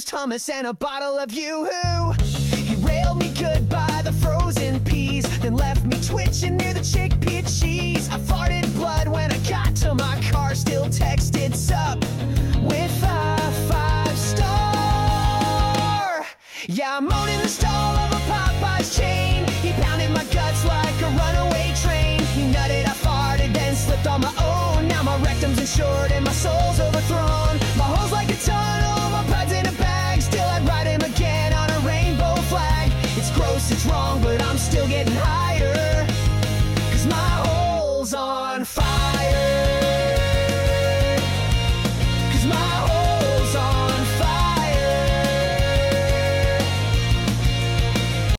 hummus and a bottle of Yoo-Hoo. He railed me goodbye, the frozen peas, then left me twitching near the chickpea cheese. I farted blood when I got to my car, still texted sup with a 5-star. Yeah, I'm owning the stall of a Popeyes chain. He pounded my guts like a runaway train. He nutted, I farted, then slipped on my own. Now my rectum's insured and my soul's overthrown. My hole's like a tunnel, my pud's in a bag. Still I'd ride him again on a rainbow flag. It's gross, it's wrong, but I'm still getting higher.